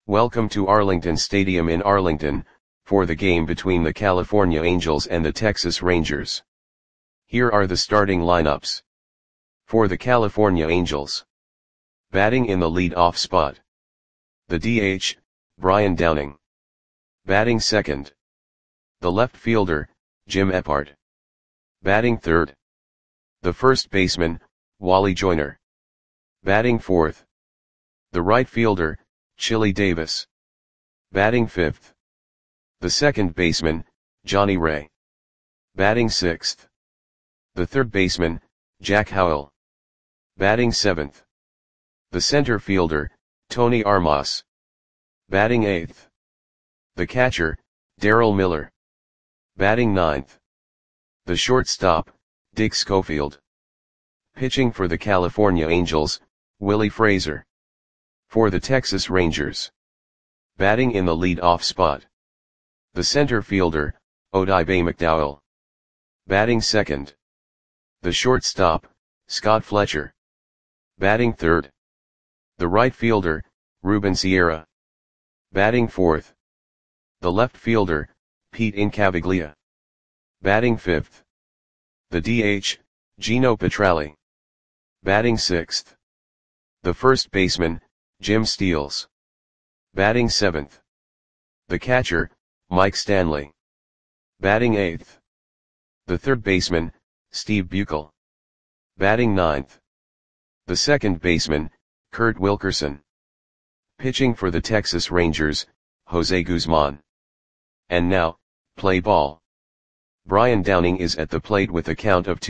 Welcome to Arlington Stadium in Arlington, for the game between the California Angels and the Texas Rangers. Here are the starting lineups. For the California Angels. Batting in the lead-off spot. The DH, Brian Downing. Batting second. The left fielder, Jim Eppard. Batting third. The first baseman, Wally Joyner. Batting fourth. The right fielder, Chili Davis. Batting fifth. The second baseman, Johnny Ray. Batting sixth. The third baseman, Jack Howell. Batting seventh. The center fielder, Tony Armas. Batting eighth. The catcher, Darryl Miller. Batting ninth. The shortstop, Dick Schofield. Pitching for the California Angels, Willie Fraser. For the Texas Rangers. Batting in the lead-off spot. The center fielder, Odibe McDowell. Batting second. The shortstop, Scott Fletcher. Batting third. The right fielder, Ruben Sierra. Batting fourth. The left fielder, Pete Incaviglia. Batting fifth. The DH, Gino Petralli. Batting sixth. The first baseman, Jim Steels. Batting seventh. The catcher, Mike Stanley. Batting eighth. The third baseman, Steve Buechel. Batting ninth. The second baseman, Kurt Wilkerson. Pitching for the Texas Rangers, Jose Guzman. And now, play ball. Brian Downing is at the plate with a count of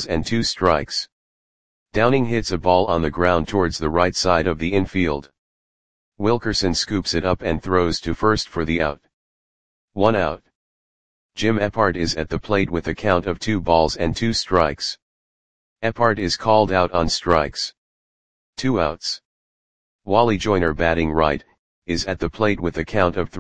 2-2. Downing hits a ball on the ground towards the right side of the infield. Wilkerson scoops it up and throws to first for the out. 1 out. Jim Eppard is at the plate with a count of 2-2. Eppard is called out on strikes. 2 outs. Wally Joyner, batting right, is at the plate with a count of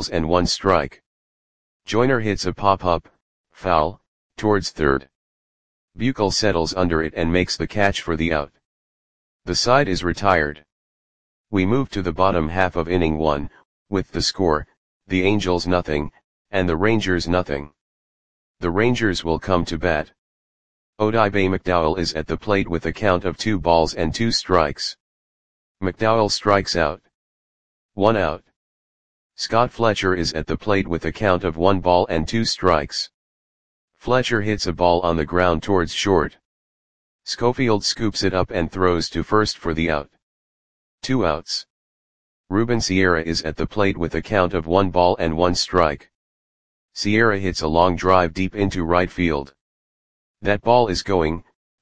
3-1. Joyner hits a pop-up, foul, towards third. Buechel settles under it and makes the catch for the out. The side is retired. We move to the bottom half of inning 1, with the score, the Angels nothing, and the Rangers nothing. The Rangers will come to bat. Odibe McDowell is at the plate with a count of 2-2. McDowell strikes out. 1 out. Scott Fletcher is at the plate with a count of 1-2. Fletcher hits a ball on the ground towards short. Schofield scoops it up and throws to first for the out. 2 outs. Ruben Sierra is at the plate with a count of 1-1. Sierra hits a long drive deep into right field. That ball is gone.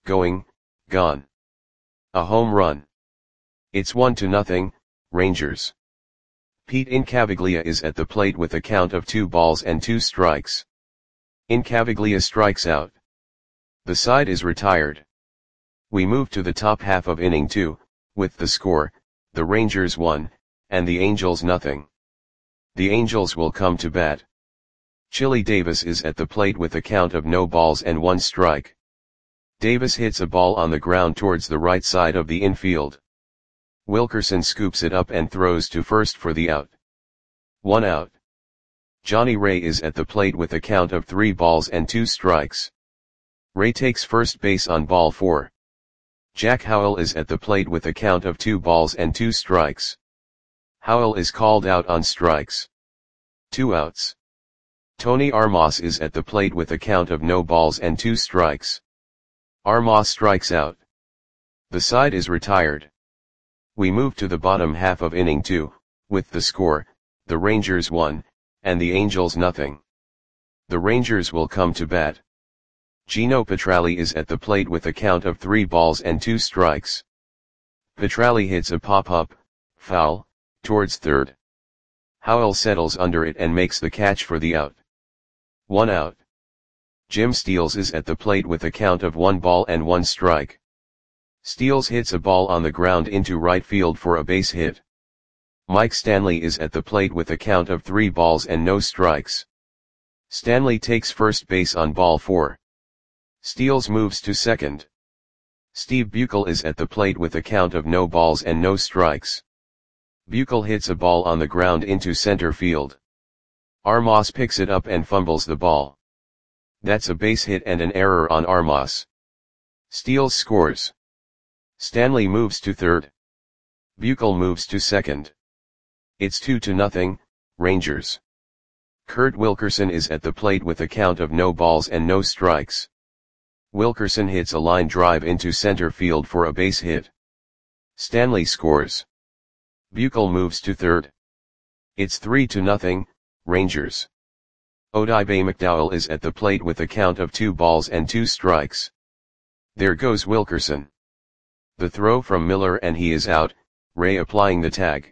A home run. It's 1-0, Rangers. Pete Incaviglia is at the plate with a count of 2-2. Incaviglia strikes out. The side is retired. We move to the top half of inning 2, with the score, the Rangers 1, and the Angels nothing. The Angels will come to bat. Chili Davis is at the plate with a count of 0-1. Davis hits a ball on the ground towards the right side of the infield. Wilkerson scoops it up and throws to first for the out. 1 out. Johnny Ray is at the plate with a count of 3-2. Ray takes first base on ball 4. Jack Howell is at the plate with a count of 2-2. Howell is called out on strikes. 2 outs. Tony Armas is at the plate with a count of 0-2. Armas strikes out. The side is retired. We move to the bottom half of inning 2, with the score, the Rangers 1, and the Angels nothing. The Rangers will come to bat. Gino Petralli is at the plate with a count of 3-2. Petralli hits a pop-up, foul, towards third. Howell settles under it and makes the catch for the out. 1 out. Jim Steels is at the plate with a count of 1-1. Steels hits a ball on the ground into right field for a base hit. Mike Stanley is at the plate with a count of 3-0. Stanley takes first base on ball 4. Steels moves to second. Steve Buechel is at the plate with a count of 0 balls and no strikes. Buechel hits a ball on the ground into center field. Armas picks it up and fumbles the ball. That's a base hit and an error on Armas. Steals scores. Stanley moves to third. Buechel moves to second. It's 2-0, Rangers. Kurt Wilkerson is at the plate with a count of no balls and no strikes. Wilkerson hits a line drive into center field for a base hit. Stanley scores. Buechel moves to third. It's 3-0, Rangers. Odibe McDowell is at the plate with a count of 2 balls and 2 strikes. There goes Wilkerson. The throw from Miller and he is out, Ray applying the tag.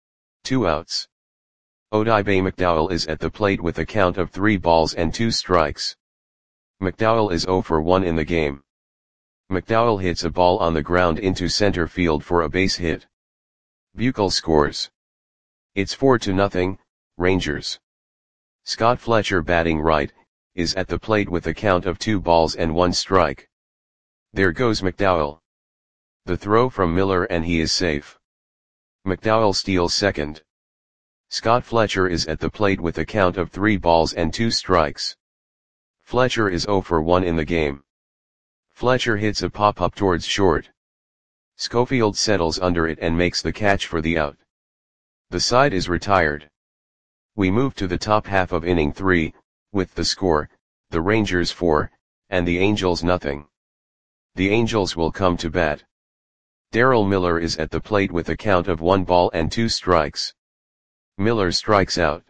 2 outs. Odibe McDowell is at the plate with a count of 3 balls and 2 strikes. McDowell is 0 for 1 in the game. McDowell hits a ball on the ground into center field for a base hit. Buechel scores. It's 4-0, Rangers. Scott Fletcher, batting right, is at the plate with a count of 2 balls and 1 strike. There goes McDowell. The throw from Miller and he is safe. McDowell steals second. Scott Fletcher is at the plate with a count of 3 balls and 2 strikes. Fletcher is 0 for 1 in the game. Fletcher hits a pop-up towards short. Schofield settles under it and makes the catch for the out. The side is retired. We move to the top half of inning 3, with the score, the Rangers 4, and the Angels 0. The Angels will come to bat. Darryl Miller is at the plate with a count of 1 ball and 2 strikes. Miller strikes out.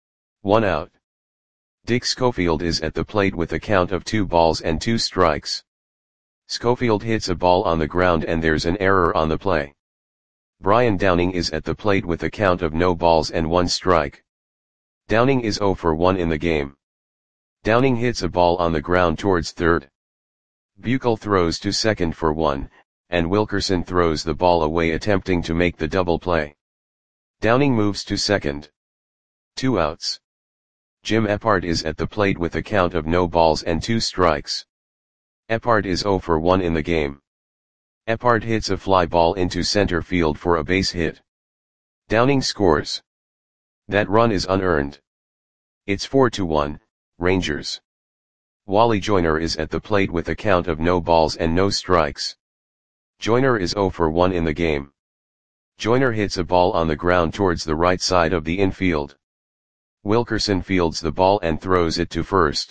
1 out. Dick Schofield is at the plate with a count of 2 balls and 2 strikes. Schofield hits a ball on the ground and there's an error on the play. Brian Downing is at the plate with a count of no balls and 1 strike. Downing is 0 for 1 in the game. Downing hits a ball on the ground towards third. Buechel throws to second for 1, and Wilkerson throws the ball away attempting to make the double play. Downing moves to second. 2 outs. Jim Eppard is at the plate with a count of no balls and 2 strikes. Eppard is 0 for 1 in the game. Eppard hits a fly ball into center field for a base hit. Downing scores. That run is unearned. It's 4-1, Rangers. Wally Joyner is at the plate with a count of no balls and no strikes. Joyner is 0 for 1 in the game. Joyner hits a ball on the ground towards the right side of the infield. Wilkerson fields the ball and throws it to first.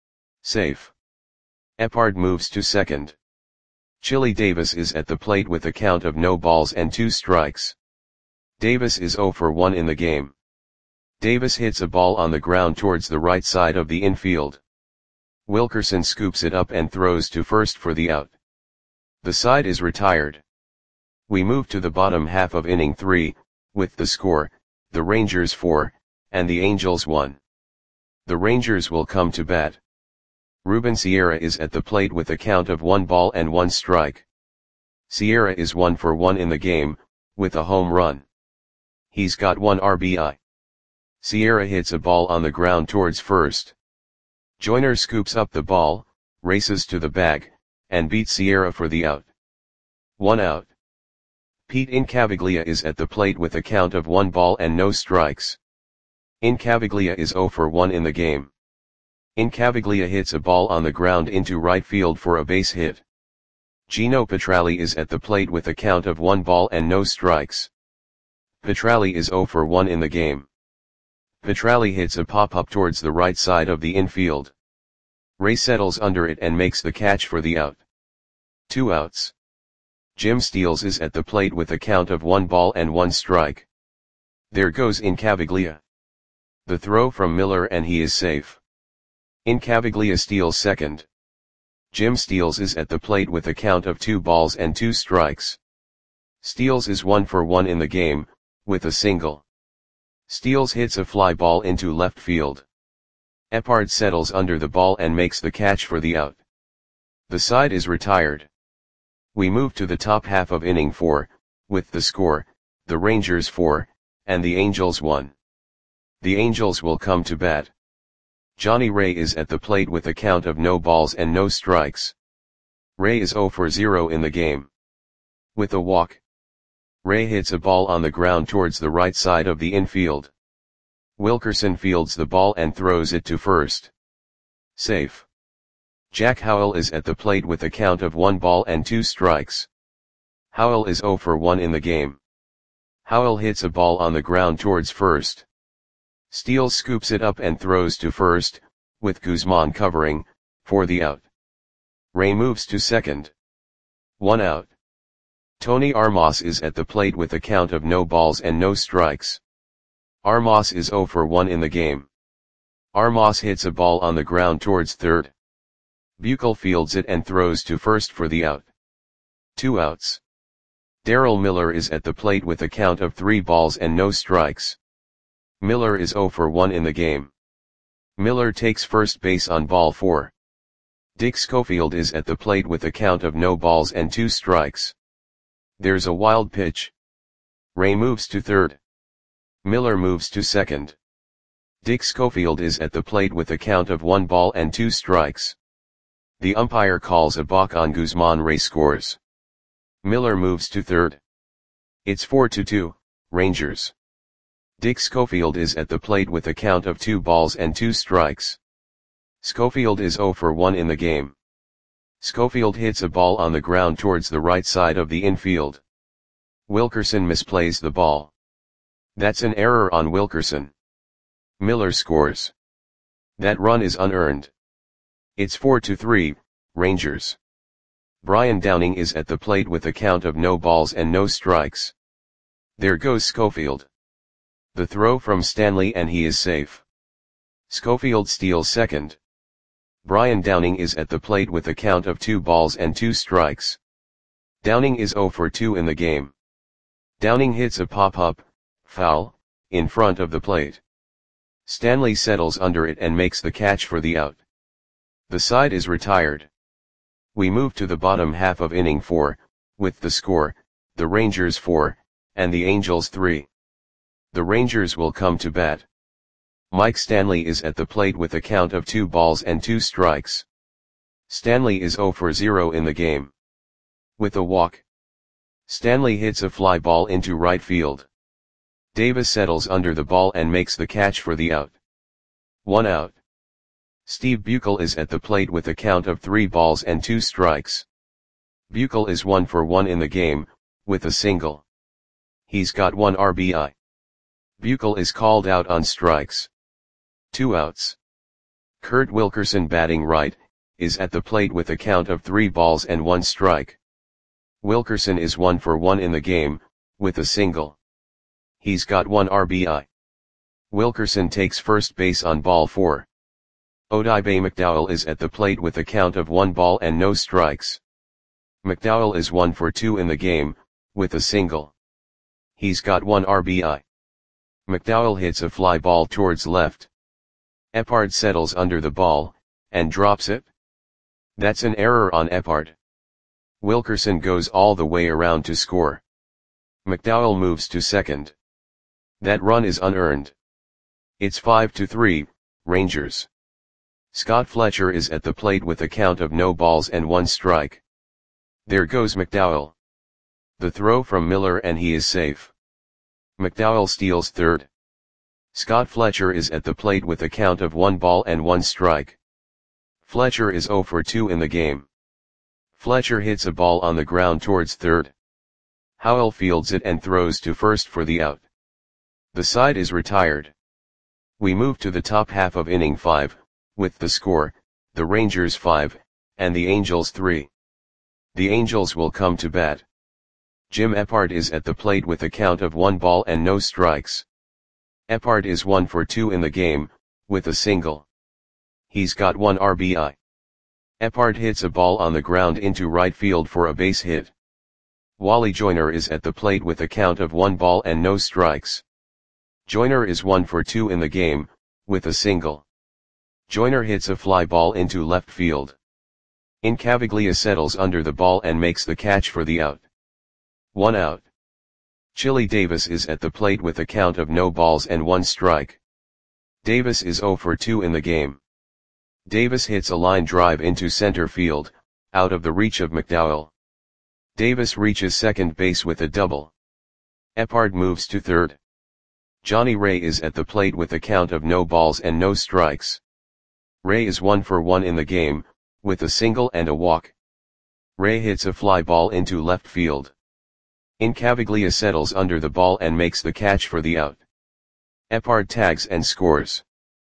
Safe. Eppard moves to second. Chili Davis is at the plate with a count of no balls and 2 strikes. Davis is 0 for 1 in the game. Davis hits a ball on the ground towards the right side of the infield. Wilkerson scoops it up and throws to first for the out. The side is retired. We move to the bottom half of inning 3, with the score, the Rangers 4, and the Angels 1. The Rangers will come to bat. Ruben Sierra is at the plate with a count of 1 ball and 1 strike. Sierra is 1 for 1 in the game, with a home run. He's got 1 RBI. Sierra hits a ball on the ground towards first. Joyner scoops up the ball, races to the bag, and beats Sierra for the out. 1 out. Pete Incaviglia is at the plate with a count of 1 ball and no strikes. Incaviglia is 0 for 1 in the game. Incaviglia hits a ball on the ground into right field for a base hit. Gino Petralli is at the plate with a count of 1 ball and no strikes. Petralli is 0 for 1 in the game. Petralli hits a pop-up towards the right side of the infield. Ray settles under it and makes the catch for the out. 2 outs. Jim Steels is at the plate with a count of 1 ball and 1 strike. There goes Incaviglia. The throw from Miller and he is safe. Incaviglia steals second. Jim Steels is at the plate with a count of 2 balls and 2 strikes. Steels is 1 for 1 in the game, with a single. Steels hits a fly ball into left field. Eppard settles under the ball and makes the catch for the out. The side is retired. We move to the top half of inning 4, with the score, the Rangers 4, and the Angels 1. The Angels will come to bat. Johnny Ray is at the plate with a count of no balls and no strikes. Ray is 0 for 0 in the game. With a walk. Ray hits a ball on the ground towards the right side of the infield. Wilkerson fields the ball and throws it to first. Safe. Jack Howell is at the plate with a count of 1 ball and 2 strikes. Howell is 0 for 1 in the game. Howell hits a ball on the ground towards first. Steele scoops it up and throws to first, with Guzman covering, for the out. Ray moves to second. 1 out. Tony Armas is at the plate with a count of no balls and no strikes. Armas is 0 for 1 in the game. Armas hits a ball on the ground towards third. Buechel fields it and throws to first for the out. 2 outs. Darrell Miller is at the plate with a count of 3 balls and no strikes. Miller is 0 for 1 in the game. Miller takes first base on ball 4. Dick Schofield is at the plate with a count of no balls and 2 strikes. There's a wild pitch. Ray moves to third. Miller moves to second. Dick Schofield is at the plate with a count of 1 ball and 2 strikes. The umpire calls a balk on Guzman. Ray scores. Miller moves to third. It's 4-2, Rangers. Dick Schofield is at the plate with a count of 2 balls and 2 strikes. Schofield is 0 for 1 in the game. Schofield hits a ball on the ground towards the right side of the infield. Wilkerson misplays the ball. That's an error on Wilkerson. Miller scores. That run is unearned. It's 4-3, Rangers. Brian Downing is at the plate with a count of no balls and no strikes. There goes Schofield. The throw from Stanley and he is safe. Schofield steals second. Brian Downing is at the plate with a count of 2 balls and 2 strikes. Downing is 0 for 2 in the game. Downing hits a pop-up, foul, in front of the plate. Stanley settles under it and makes the catch for the out. The side is retired. We move to the bottom half of inning 4, with the score, the Rangers 4, and the Angels 3. The Rangers will come to bat. Mike Stanley is at the plate with a count of 2 balls and 2 strikes. Stanley is 0 for 0 in the game. With a walk. Stanley hits a fly ball into right field. Davis settles under the ball and makes the catch for the out. 1 out. Steve Buechel is at the plate with a count of 3 balls and 2 strikes. Buechel is 1 for 1 in the game, with a single. He's got 1 RBI. Buechel is called out on strikes. 2 outs. Kurt Wilkerson, batting right, is at the plate with a count of 3 balls and 1 strike. Wilkerson is 1 for 1 in the game, with a single. He's got 1 RBI. Wilkerson takes first base on ball 4. Odibe McDowell is at the plate with a count of 1 ball and no strikes. McDowell is 1 for 2 in the game, with a single. He's got 1 RBI. McDowell hits a fly ball towards left. Eppard settles under the ball, and drops it. That's an error on Eppard. Wilkerson goes all the way around to score. McDowell moves to second. That run is unearned. It's 5-3, Rangers. Scott Fletcher is at the plate with a count of no balls and 1 strike. There goes McDowell. The throw from Miller and he is safe. McDowell steals third. Scott Fletcher is at the plate with a count of 1 ball and 1 strike. Fletcher is 0 for 2 in the game. Fletcher hits a ball on the ground towards third. Howell fields it and throws to first for the out. The side is retired. We move to the top half of inning 5, with the score, the Rangers 5, and the Angels 3. The Angels will come to bat. Jim Eppard is at the plate with a count of 1 ball and no strikes. Eppard is 1 for 2 in the game, with a single. He's got 1 RBI. Eppard hits a ball on the ground into right field for a base hit. Wally Joyner is at the plate with a count of 1 ball and no strikes. Joyner is 1 for 2 in the game, with a single. Joyner hits a fly ball into left field. Incaviglia settles under the ball and makes the catch for the out. 1 out. Chili Davis is at the plate with a count of no balls and 1 strike. Davis is 0 for 2 in the game. Davis hits a line drive into center field, out of the reach of McDowell. Davis reaches second base with a double. Eppard moves to third. Johnny Ray is at the plate with a count of no balls and no strikes. Ray is 1 for 1 in the game, with a single and a walk. Ray hits a fly ball into left field. Incaviglia settles under the ball and makes the catch for the out. Eppard tags and scores.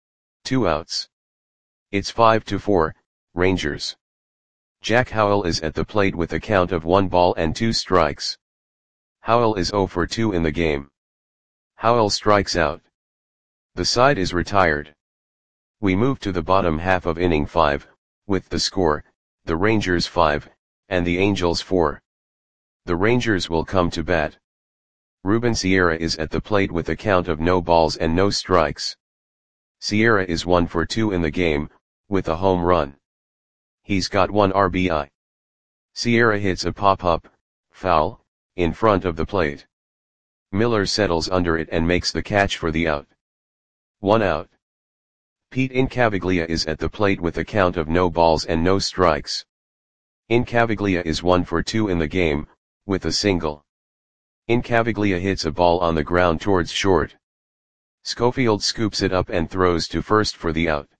2 outs. It's 5-4, Rangers. Jack Howell is at the plate with a count of 1 ball and 2 strikes. Howell is 0 for 2 in the game. Howell strikes out. The side is retired. We move to the bottom half of inning 5, with the score, the Rangers 5, and the Angels 4. The Rangers will come to bat. Ruben Sierra is at the plate with a count of no balls and no strikes. Sierra is 1 for 2 in the game, with a home run. He's got 1 RBI. Sierra hits a pop-up, foul, in front of the plate. Miller settles under it and makes the catch for the out. 1 out. Pete Incaviglia is at the plate with a count of no balls and no strikes. Incaviglia is 1 for 2 in the game, with a single. Incaviglia hits a ball on the ground towards short. Schofield scoops it up and throws to first for the out.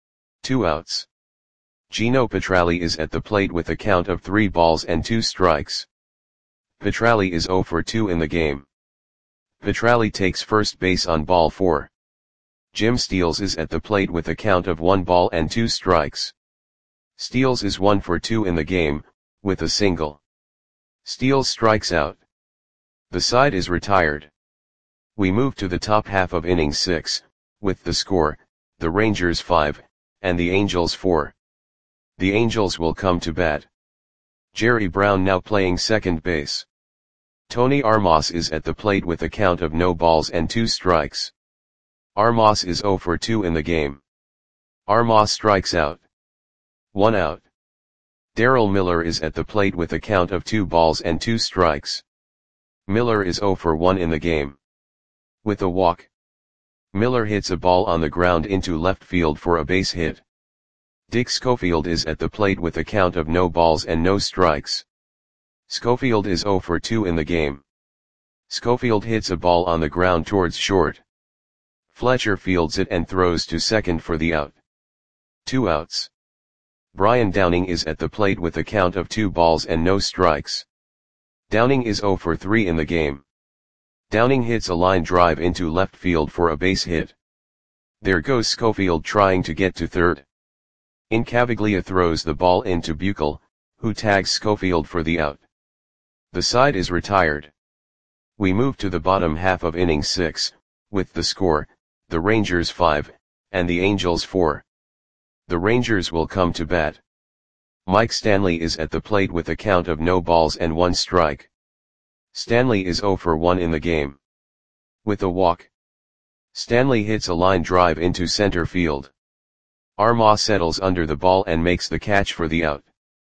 2 outs. Gino Petralli is at the plate with a count of 3 balls and 2 strikes. Petralli is 0 for 2 in the game. Petralli takes first base on ball 4. Jim Steels is at the plate with a count of 1 ball and 2 strikes. Steels is 1 for 2 in the game, with a single. Steels strikes out. The side is retired. We move to the top half of inning 6, with the score, the Rangers 5, and the Angels 4. The Angels will come to bat. Jerry Brown now playing second base. Tony Armas is at the plate with a count of no balls and 2 strikes. Armas is 0 for 2 in the game. Armas strikes out. 1 out. Darrell Miller is at the plate with a count of 2 balls and 2 strikes. Miller is 0 for 1 in the game. With a walk. Miller hits a ball on the ground into left field for a base hit. Dick Schofield is at the plate with a count of no balls and no strikes. Schofield is 0 for 2 in the game. Schofield hits a ball on the ground towards short. Fletcher fields it and throws to second for the out. 2 outs. Brian Downing is at the plate with a count of 2 balls and no strikes. Downing is 0 for 3 in the game. Downing hits a line drive into left field for a base hit. There goes Schofield trying to get to third. Incaviglia throws the ball into Buechel, who tags Schofield for the out. The side is retired. We move to the bottom half of inning 6, with the score, the Rangers 5, and the Angels 4. The Rangers will come to bat. Mike Stanley is at the plate with a count of no balls and 1 strike. Stanley is 0 for 1 in the game. With a walk. Stanley hits a line drive into center field. Armas settles under the ball and makes the catch for the out.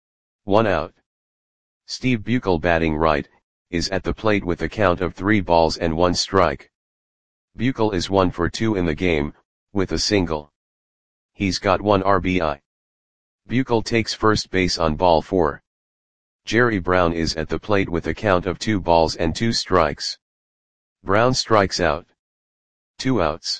1 out. Steve Buechel, batting right, is at the plate with a count of 3 balls and 1 strike. Buechel is 1 for 2 in the game, with a single. He's got 1 RBI. Buechel takes first base on ball 4. Jerry Brown is at the plate with a count of 2 balls and 2 strikes. Brown strikes out. 2 outs.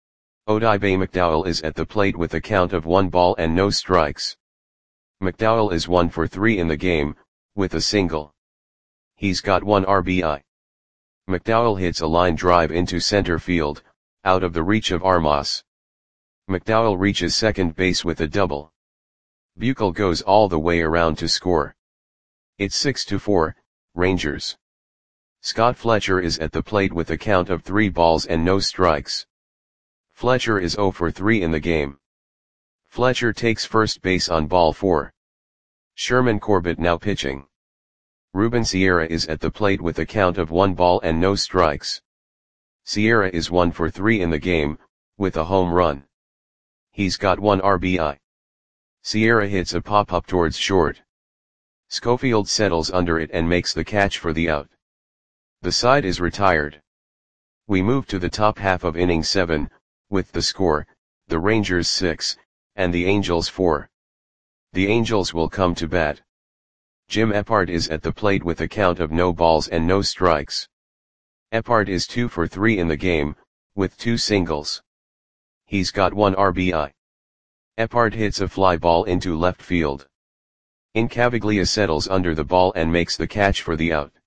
Odibe McDowell is at the plate with a count of 1 ball and no strikes. McDowell is 1 for 3 in the game, with a single. He's got 1 RBI. McDowell hits a line drive into center field, out of the reach of Armas. McDowell reaches second base with a double. Buechel goes all the way around to score. It's 6-4, Rangers. Scott Fletcher is at the plate with a count of 3 balls and no strikes. Fletcher is 0 for 3 in the game. Fletcher takes first base on ball 4. Sherman Corbett now pitching. Ruben Sierra is at the plate with a count of 1 ball and no strikes. Sierra is 1 for 3 in the game, with a home run. He's got 1 RBI. Sierra hits a pop-up towards short. Schofield settles under it and makes the catch for the out. The side is retired. We move to the top half of inning 7, with the score, the Rangers 6, and the Angels 4. The Angels will come to bat. Jim Eppard is at the plate with a count of no balls and no strikes. Eppard is 2 for 3 in the game, with 2 singles. He's got 1 RBI. Eppard hits a fly ball into left field. Incaviglia settles under the ball and makes the catch for the out.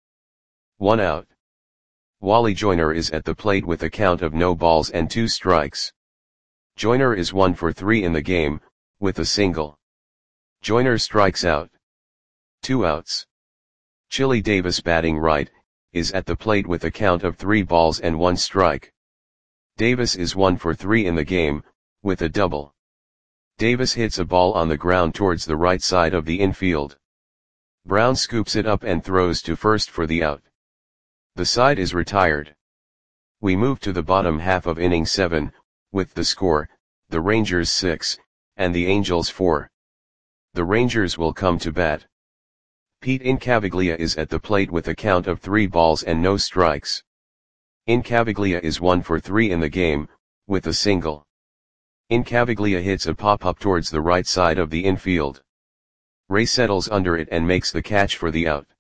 1 out. Wally Joyner is at the plate with a count of no balls and 2 strikes. Joyner is 1 for 3 in the game, with a single. Joyner strikes out. 2 outs. Chili Davis, batting right, is at the plate with a count of 3 balls and 1 strike. Davis is 1 for 3 in the game, with a double. Davis hits a ball on the ground towards the right side of the infield. Brown scoops it up and throws to first for the out. The side is retired. We move to the bottom half of inning 7, with the score, the Rangers 6, and the Angels 4. The Rangers will come to bat. Pete Incaviglia is at the plate with a count of 3 balls and no strikes. Incaviglia is 1 for 3 in the game, with a single. Incaviglia hits a pop-up towards the right side of the infield. Ray settles under it and makes the catch for the out.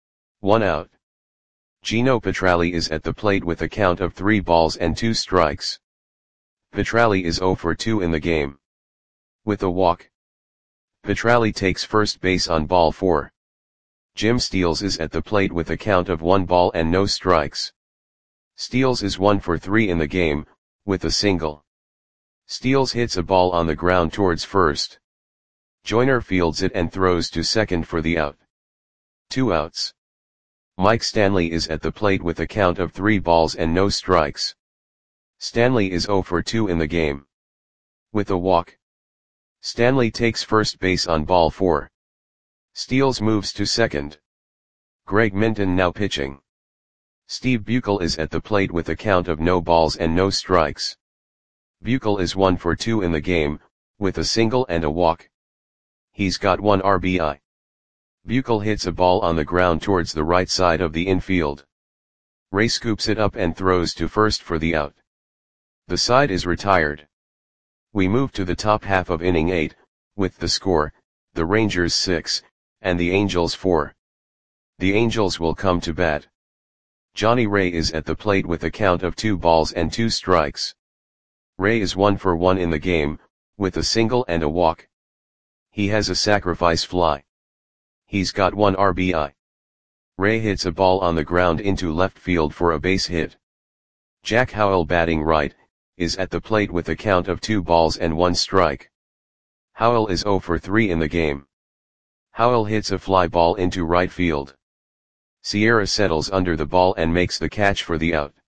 1 out. Gino Petralli is at the plate with a count of 3 balls and 2 strikes. Petralli is 0 for 2 in the game. With a walk. Petralli takes first base on ball 4. Jim Steels is at the plate with a count of 1 ball and no strikes. Steels is 1 for 3 in the game, with a single. Steels hits a ball on the ground towards first. Joyner fields it and throws to second for the out. 2 outs. Mike Stanley is at the plate with a count of 3 balls and no strikes. Stanley is 0 for 2 in the game. With a walk. Stanley takes first base on ball 4. Steels moves to second. Greg Minton now pitching. Steve Buechel is at the plate with a count of no balls and no strikes. Buechel is 1 for 2 in the game, with a single and a walk. He's got 1 RBI. Buechel hits a ball on the ground towards the right side of the infield. Ray scoops it up and throws to first for the out. The side is retired. We move to the top half of inning 8, with the score, the Rangers 6, and the Angels 4. The Angels will come to bat. Johnny Ray is at the plate with a count of 2 balls and 2 strikes. Ray is 1 for 1 in the game, with a single and a walk. He has a sacrifice fly. He's got 1 RBI. Ray hits a ball on the ground into left field for a base hit. Jack Howell, batting right, is at the plate with a count of 2 balls and 1 strike. Howell is 0 for 3 in the game. Howell hits a fly ball into right field. Sierra settles under the ball and makes the catch for the out.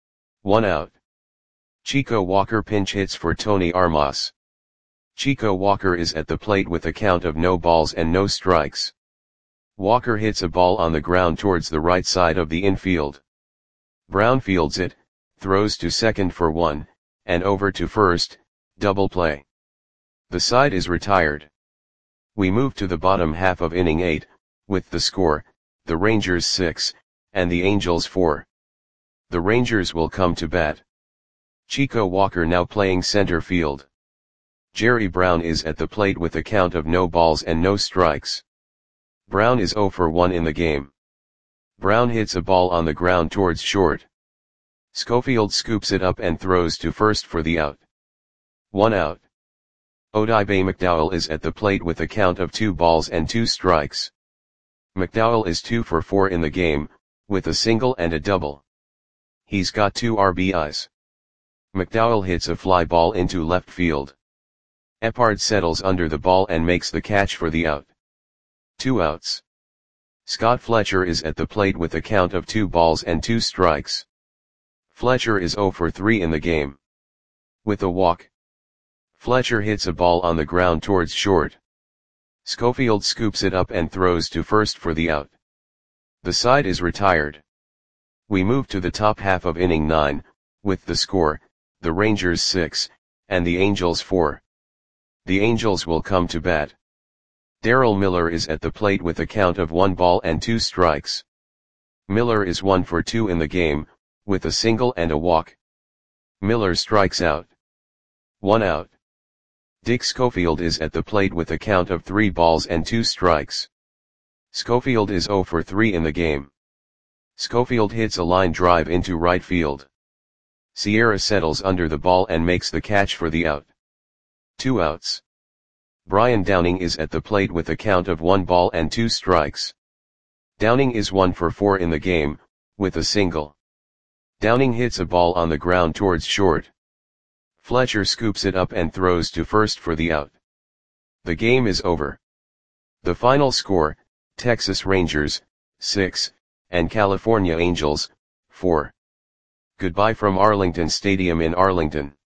1 out. Chico Walker pinch hits for Tony Armas. Chico Walker is at the plate with a count of no balls and no strikes. Walker hits a ball on the ground towards the right side of the infield. Brown fields it, throws to second for 1, and over to first, double play. The side is retired. We move to the bottom half of inning 8, with the score, the Rangers 6, and the Angels 4. The Rangers will come to bat. Chico Walker now playing center field. Jerry Brown is at the plate with a count of no balls and no strikes. Brown is 0 for 1 in the game. Brown hits a ball on the ground towards short. Schofield scoops it up and throws to first for the out. 1 out. Odibe McDowell is at the plate with a count of 2 balls and 2 strikes. McDowell is 2 for 4 in the game, with a single and a double. He's got 2 RBIs. McDowell hits a fly ball into left field. Eppard settles under the ball and makes the catch for the out. 2 outs. Scott Fletcher is at the plate with a count of 2 balls and 2 strikes. Fletcher is 0 for 3 in the game. With a walk. Fletcher hits a ball on the ground towards short. Schofield scoops it up and throws to first for the out. The side is retired. We move to the top half of inning 9, with the score, the Rangers 6, and the Angels 4. The Angels will come to bat. Darrell Miller is at the plate with a count of 1 ball and 2 strikes. Miller is 1 for 2 in the game, with a single and a walk. Miller strikes out. 1 out. Dick Schofield is at the plate with a count of 3 balls and 2 strikes. Schofield is 0 for 3 in the game. Schofield hits a line drive into right field. Sierra settles under the ball and makes the catch for the out. 2 outs. Brian Downing is at the plate with a count of 1 ball and 2 strikes. Downing is 1 for 4 in the game, with a single. Downing hits a ball on the ground towards short. Fletcher scoops it up and throws to first for the out. The game is over. The final score, Texas Rangers, 6, and California Angels, 4. Goodbye from Arlington Stadium in Arlington.